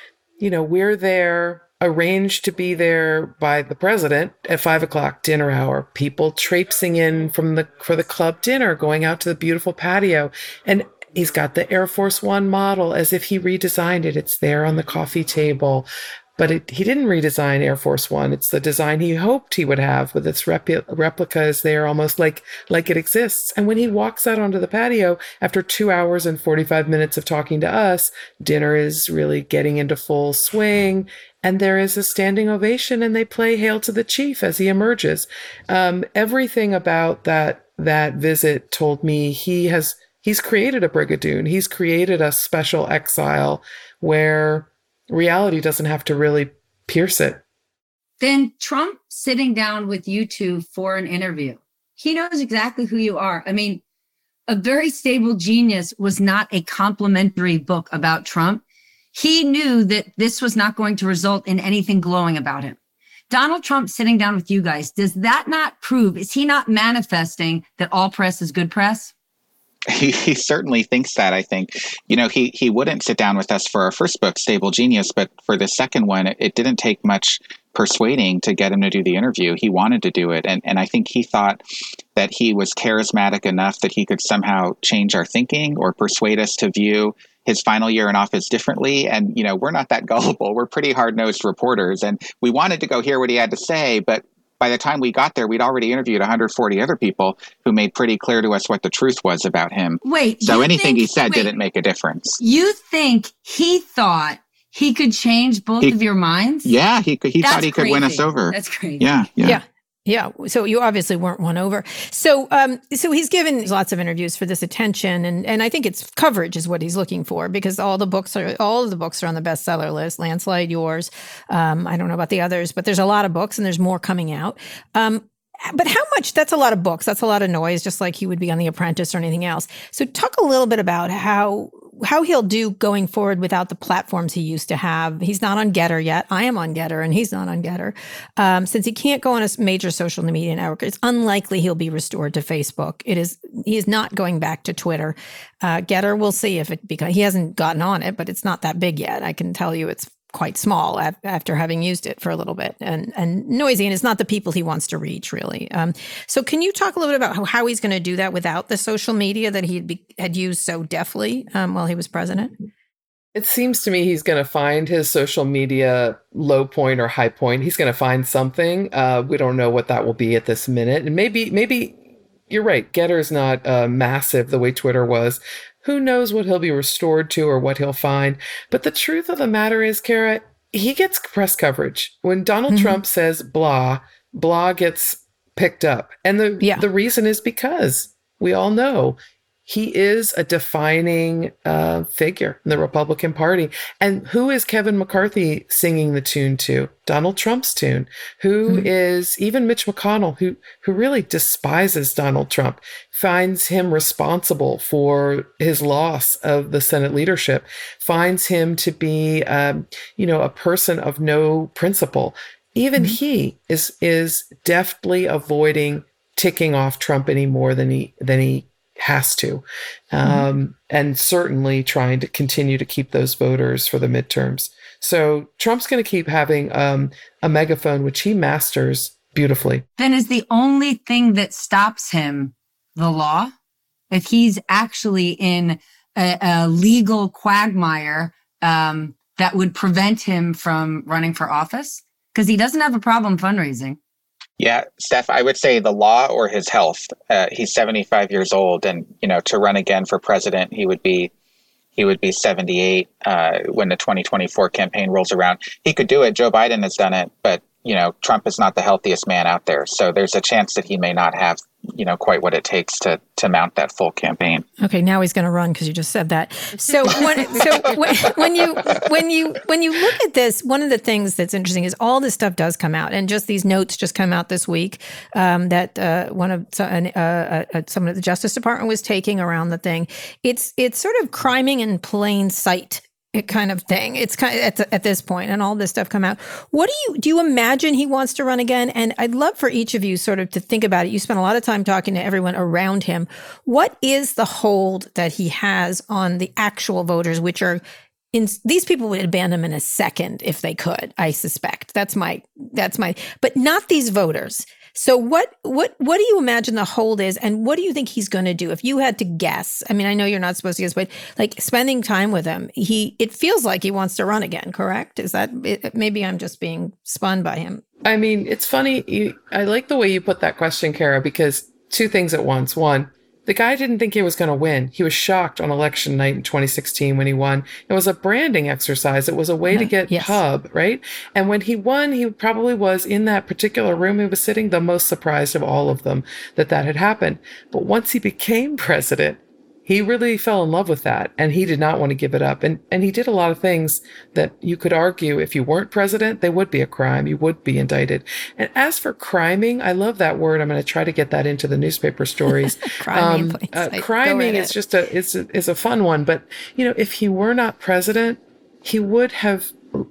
we're there, arranged to be there by the president at 5:00 dinner hour, people traipsing in for the club dinner, going out to the beautiful patio. And he's got the Air Force One model as if he redesigned it. It's there on the coffee table. But he didn't redesign Air Force One. It's the design he hoped he would have, with its replica is there almost like it exists. And when he walks out onto the patio after 2 hours and 45 minutes of talking to us, dinner is really getting into full swing. And there is a standing ovation, and they play Hail to the Chief as he emerges. Everything about that visit told me he's created a Brigadoon. He's created a special exile where reality doesn't have to really pierce it. Then Trump sitting down with you two for an interview. He knows exactly who you are. I mean, A Very Stable Genius was not a complimentary book about Trump. He knew that this was not going to result in anything glowing about him. Donald Trump sitting down with you guys, does that not prove, is he not manifesting that all press is good press? He certainly thinks that, I think. He wouldn't sit down with us for our first book, Stable Genius, but for the second one, it didn't take much persuading to get him to do the interview. He wanted to do it. And I think he thought that he was charismatic enough that he could somehow change our thinking or persuade us to view his final year in office differently. And, we're not that gullible. We're pretty hard-nosed reporters. And we wanted to go hear what he had to say, but by the time we got there, we'd already interviewed 140 other people who made pretty clear to us what the truth was about him. So anything he said didn't make a difference. You think he thought he could change both of your minds? Yeah, he thought he could win us over. That's crazy. Yeah. So you obviously weren't won over. So he's given lots of interviews for this attention, and I think it's coverage is what he's looking for, because all of the books are on the bestseller list. Landslide, yours. I don't know about the others, but there's a lot of books, and there's more coming out. But how much? That's a lot of books. That's a lot of noise, just like he would be on The Apprentice or anything else. So talk a little bit about how he'll do going forward without the platforms he used to have. He's not on Getter yet. I am on Getter, and he's not on Getter. Since he can't go on a major social media network, it's unlikely he'll be restored to Facebook. He is not going back to Twitter. Getter, we'll see because he hasn't gotten on it, but it's not that big yet. I can tell you it's quite small after having used it for a little bit and noisy, and it's not the people he wants to reach, really. So can you talk a little bit about how he's going to do that without the social media that he had used so deftly while he was president? It seems to me he's going to find his social media low point or high point. He's going to find something. We don't know what that will be at this minute. And maybe you're right. Getter's not massive the way Twitter was. Who knows what he'll be restored to or what he'll find. But the truth of the matter is, Kara, he gets press coverage. When Donald Trump says blah, blah gets picked up. And the reason is because we all know he is a defining figure in the Republican Party. And who is Kevin McCarthy singing the tune to? Donald Trump's tune. Who is even Mitch McConnell, who really despises Donald Trump, finds him responsible for his loss of the Senate leadership, finds him to be, a person of no principle. Even he is deftly avoiding ticking off Trump any more than he has to, and certainly trying to continue to keep those voters for the midterms. So Trump's going to keep having a megaphone, which he masters beautifully. Then is the only thing that stops him the law? If he's actually in a legal quagmire, that would prevent him from running for office? Because he doesn't have a problem fundraising. Yeah, Steph, I would say the law or his health. He's 75 years old, and to run again for president, he would be 78 when the 2024 campaign rolls around. He could do it. Joe Biden has done it, but Trump is not the healthiest man out there, so there's a chance that he may not have quite what it takes to mount that full campaign. Okay, now he's going to run because you just said that. So when you look at this, one of the things that's interesting is all this stuff does come out, and just these notes just come out this week that someone at the Justice Department was taking around the thing. It's sort of criming in plain sight. Kind of thing. It's kind of at this point, and all this stuff come out. What do you imagine he wants to run again? And I'd love for each of you sort of to think about it. You spent a lot of time talking to everyone around him. What is the hold that he has on the actual voters, which are these people would abandon him in a second if they could, I suspect. That's my, but not these voters. So what do you imagine the hold is, and what do you think he's going to do? If you had to guess, I mean, I know you're not supposed to guess, but like spending time with him, it feels like he wants to run again, correct? Is that, maybe I'm just being spun by him. I mean, it's funny. I like the way you put that question, Kara, because two things at once. One, the guy didn't think he was going to win. He was shocked on election night in 2016 when he won. It was a branding exercise. It was a way to get pub, right? And when he won, he probably was in that particular room he was sitting the most surprised of all of them that had happened. But once he became president, he really fell in love with that, and he did not want to give it up. And he did a lot of things that you could argue if you weren't president, they would be a crime. You would be indicted. And as for criming, I love that word. I'm going to try to get that into the newspaper stories. Criming is just is a fun one. But, if he were not president, he would have,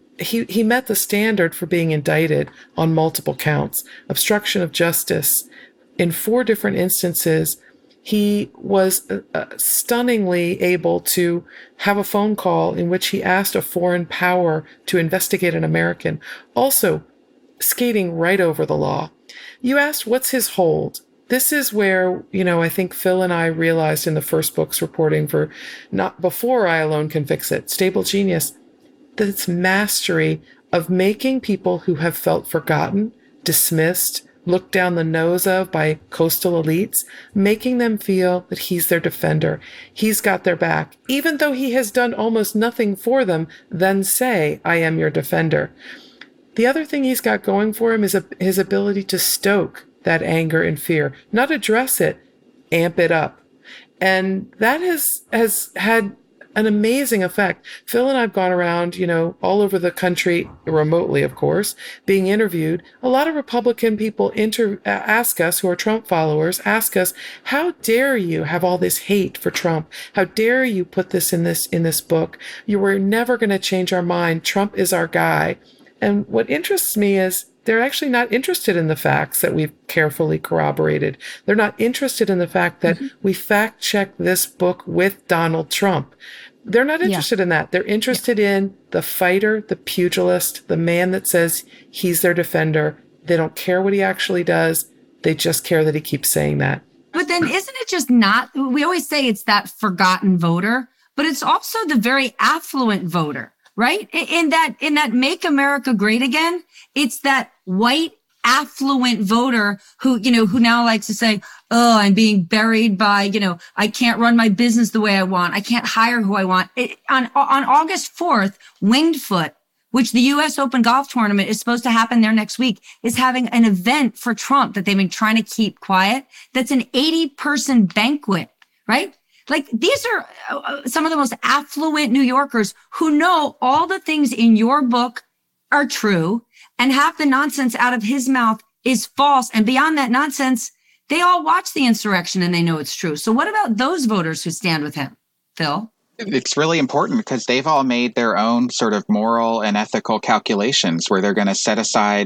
he met the standard for being indicted on multiple counts. Obstruction of justice in 4 different instances. He was stunningly able to have a phone call in which he asked a foreign power to investigate an American, also skating right over the law. You asked, what's his hold? This is where, I think Phil and I realized in the first book's reporting for Not Before I Alone Can Fix It, Stable Genius, that it's mastery of making people who have felt forgotten, dismissed, looked down the nose of by coastal elites, making them feel that he's their defender. He's got their back, even though he has done almost nothing for them, then say, I am your defender. The other thing he's got going for him is his ability to stoke that anger and fear, not address it, amp it up. And that has had an amazing effect. Phil and I've gone around, all over the country, remotely, of course, being interviewed. A lot of Republican people ask us, who are Trump followers, ask us, how dare you have all this hate for Trump? How dare you put this in this book? You were never going to change our mind. Trump is our guy. And what interests me is they're actually not interested in the facts that we've carefully corroborated. They're not interested in the fact that we fact-checked this book with Donald Trump. They're not interested in that. They're interested in the fighter, the pugilist, the man that says he's their defender. They don't care what he actually does. They just care that he keeps saying that. But then isn't it just not, we always say it's that forgotten voter, but it's also the very affluent voter, right? In that Make America Great Again, it's that white affluent voter who now likes to say, oh, I'm being buried by, I can't run my business the way I want. I can't hire who I want. On August 4th, Winged Foot, which the U.S. Open Golf Tournament is supposed to happen there next week, is having an event for Trump that they've been trying to keep quiet. That's an 80-person banquet, right? Like, these are some of the most affluent New Yorkers who know all the things in your book are true, and half the nonsense out of his mouth is false. And beyond that nonsense, they all watch the insurrection and they know it's true. So what about those voters who stand with him, Phil? It's really important because they've all made their own sort of moral and ethical calculations where they're going to set aside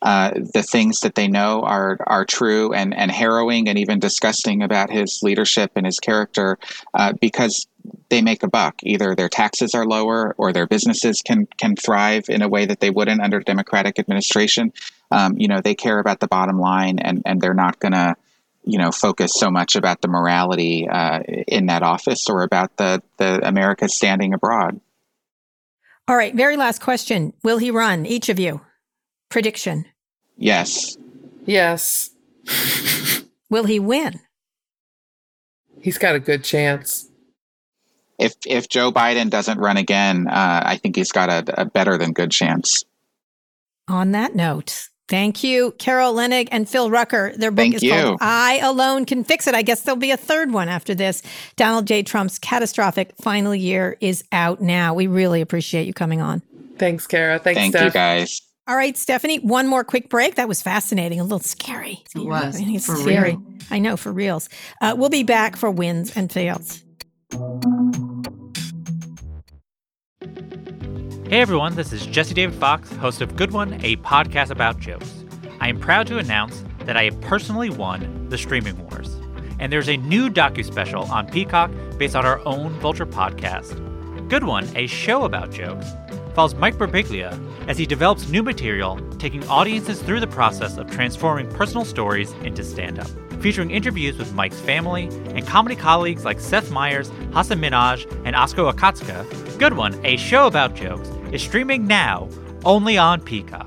the things that they know are true and harrowing and even disgusting about his leadership and his character because they make a buck. Either their taxes are lower or their businesses can thrive in a way that they wouldn't under Democratic administration. They care about the bottom line and they're not going to focus so much about the morality in that office or about the America standing abroad. All right, very last question. Will he run? Each of you. Prediction. Yes. Yes. Will he win? He's got a good chance. If Joe Biden doesn't run again, I think he's got a better than good chance. On that note, thank you, Carol Leonnig and Phil Rucker. Their book is called I Alone Can Fix It. I guess there'll be a third one after this. Donald J. Trump's catastrophic final year is out now. We really appreciate you coming on. Thanks, Kara. Thanks, Thank Steph. you, guys. All right, Stephanie, one more quick break. That was fascinating, a little scary. It was. It's for scary. real. I know, for reals. We'll be back for wins and fails. Hey everyone, this is Jesse David Fox, host of Good One, a podcast about jokes. I am proud to announce that I have personally won the Streaming Wars. And there's a new docuspecial on Peacock based on our own Vulture podcast. Good One, a show about jokes, follows Mike Birbiglia as he develops new material, taking audiences through the process of transforming personal stories into stand-up. Featuring interviews with Mike's family and comedy colleagues like Seth Meyers, Hasan Minhaj, and Oskar Akatsuka, Good One, a show about jokes, is streaming now only on Peacock.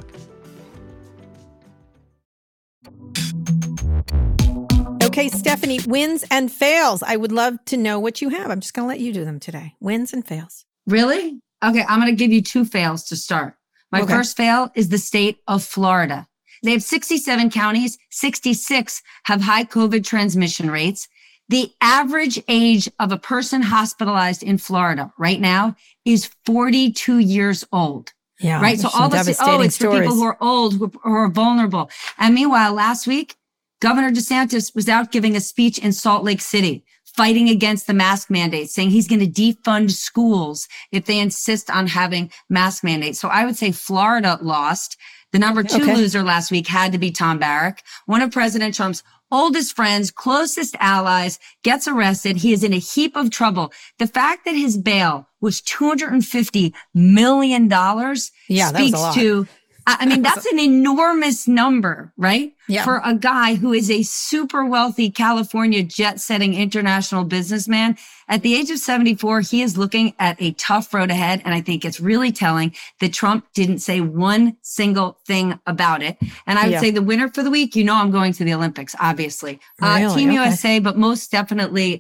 Okay, Stephanie, wins and fails. I would love to know what you have. I'm just going to let you do them today. Wins and fails. Really? Okay, I'm going to give you 2 fails to start. My first fail is the state of Florida. They have 67 counties, 66 have high COVID transmission rates. The average age of a person hospitalized in Florida right now is 42 years old. Yeah. Right. So all of us say, oh, it's for people who are old, who are vulnerable. And meanwhile, last week, Governor DeSantis was out giving a speech in Salt Lake City, fighting against the mask mandate, saying he's going to defund schools if they insist on having mask mandates. So I would say Florida lost. The number 2 loser last week had to be Tom Barrack, one of President Trump's oldest friends, closest allies, gets arrested. He is in a heap of trouble. The fact that his bail was $250 million speaks to, I mean, that's an enormous number, right? Yeah. For a guy who is a super wealthy California jet-setting international businessman. At the age of 74, he is looking at a tough road ahead. And I think it's really telling that Trump didn't say one single thing about it. And I would say the winner for the week, I'm going to the Olympics, obviously. Really? Team USA, but most definitely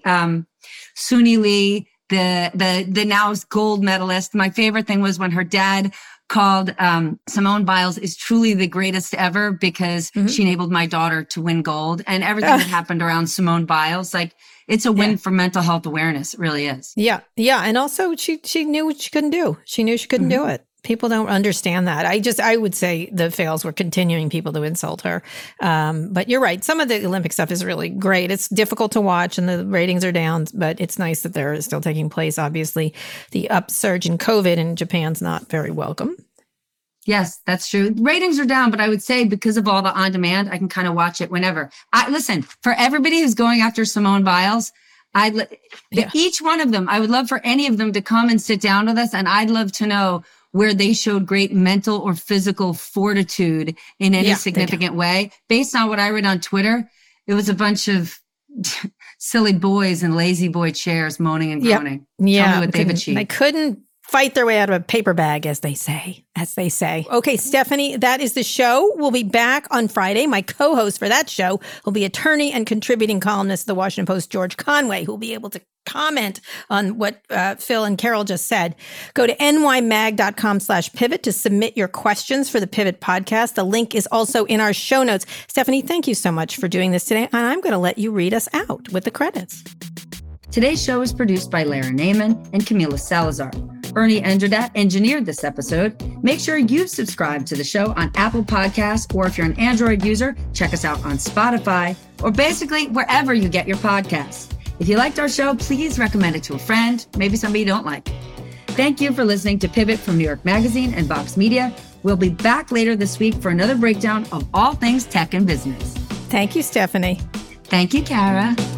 Suni Lee, the now gold medalist. My favorite thing was when her dad called Simone Biles is truly the greatest ever because she enabled my daughter to win gold, and everything that happened around Simone Biles, like, it's a win for mental health awareness. It really is. Yeah. Yeah. And also she knew what she couldn't do. She knew she couldn't do it. People don't understand that. I would say the fails were continuing people to insult her. But you're right. Some of the Olympic stuff is really great. It's difficult to watch and the ratings are down, but it's nice that they're still taking place. Obviously, the upsurge in COVID in Japan's not very welcome. Yes, that's true. Ratings are down, but I would say because of all the on-demand, I can kind of watch it whenever. Listen, for everybody who's going after Simone Biles, each one of them, I would love for any of them to come and sit down with us, and I'd love to know where they showed great mental or physical fortitude in any significant way. Based on what I read on Twitter, it was a bunch of silly boys in lazy boy chairs moaning and groaning. Yeah. Tell me what they've achieved. They couldn't fight their way out of a paper bag, as they say. Okay, Stephanie, that is the show. We'll be back on Friday. My co-host for that show will be attorney and contributing columnist of the Washington Post, George Conway, who will be able to comment on what Phil and Carol just said. Go to nymag.com/pivot to submit your questions for the Pivot podcast. The link is also in our show notes. Stephanie, thank you so much for doing this today. And I'm going to let you read us out with the credits. Today's show is produced by Lara Naiman and Camila Salazar. Ernie Endradat engineered this episode. Make sure you subscribe to the show on Apple Podcasts, or if you're an Android user, check us out on Spotify, or basically wherever you get your podcasts. If you liked our show, please recommend it to a friend, maybe somebody you don't like. Thank you for listening to Pivot from New York Magazine and Vox Media. We'll be back later this week for another breakdown of all things tech and business. Thank you, Stephanie. Thank you, Kara.